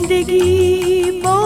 زندگی با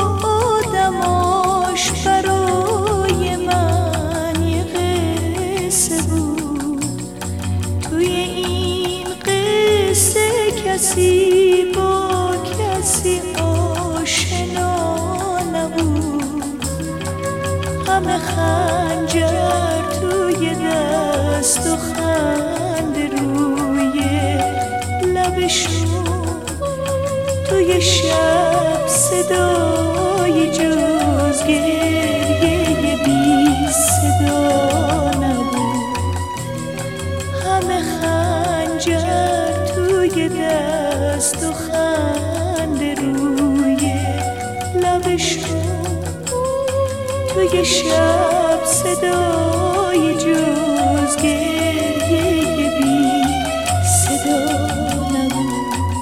آدماش برای من یه قصه بود. توی این قصه کسی با کسی آشنا نبود. همه خنجر توی دست و خنده روی لبشون. توی شب صدای جز گریه بی صدا نبود. همه خنجر توی دست و خنده روی لبشون. توی شب صدای جز گریه بی صدا نبود.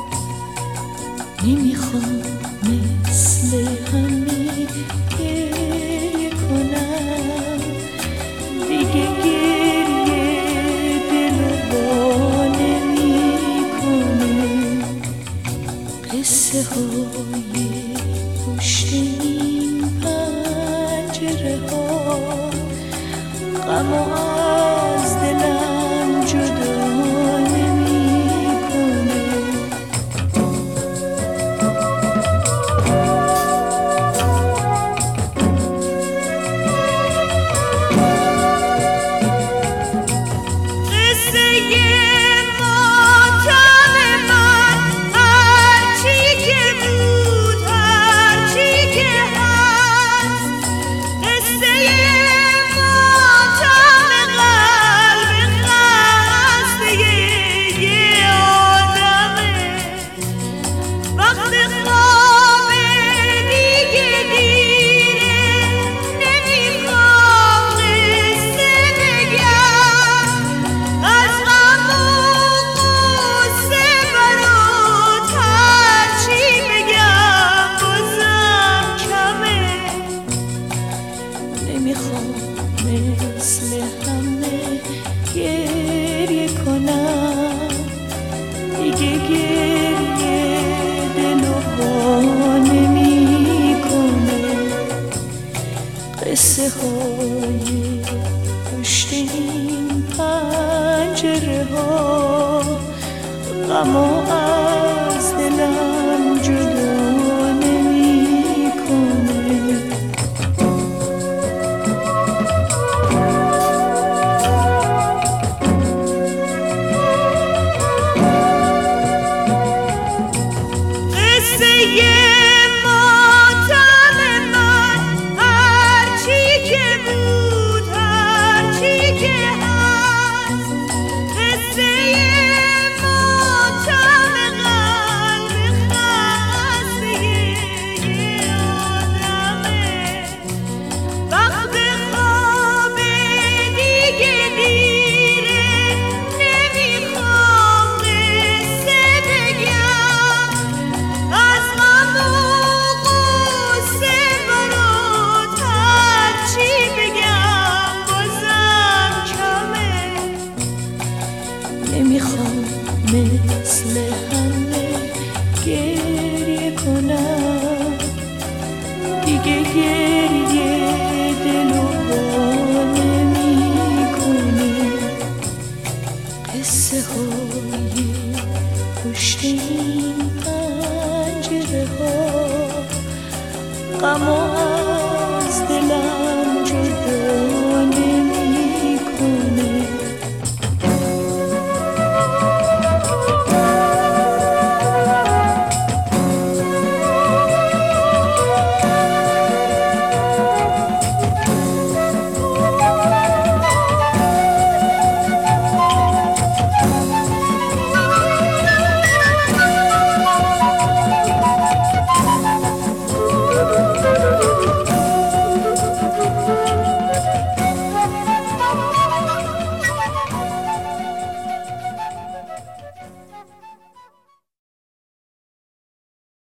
نمیخوام مثل همه گریه کنم دیگه. گریه دل وا نمیکنه. قصه های پشت این پنجره ها غم از دلم جدا مثل همه گریه کنم دیگه. گریه دلو وا نمیکنه. قصه های پشت این پنجره ها غم از دلم جدا نمیخوام مثل همه گریه کنم دیگه. گریه دلو وا نمیکنه. قصه های پشت این پنجره ها غم